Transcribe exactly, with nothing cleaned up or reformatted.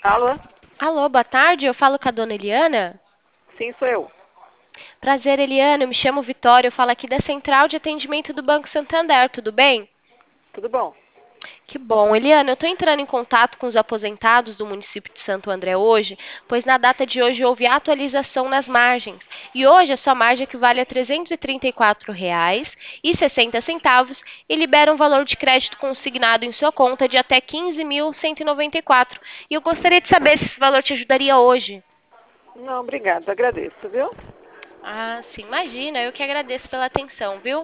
Alô? Alô, boa tarde. Eu falo com a dona Eliana. Sim, sou eu. Prazer, Eliana. Eu me chamo Vitória. Eu falo aqui da Central de Atendimento do Banco Santander. Tudo bem? Tudo bom? Que bom. Eliana, eu estou entrando em contato com os aposentados do município de Santo André hoje, pois na data de hoje houve atualização nas margens. E hoje a sua margem equivale a trezentos e trinta e quatro reais e sessenta centavos e libera um valor de crédito consignado em sua conta de até quinze mil cento e noventa e quatro. E eu gostaria de saber se esse valor te ajudaria hoje. Não, obrigado, agradeço, viu? Ah, sim, imagina. Eu que agradeço pela atenção, viu?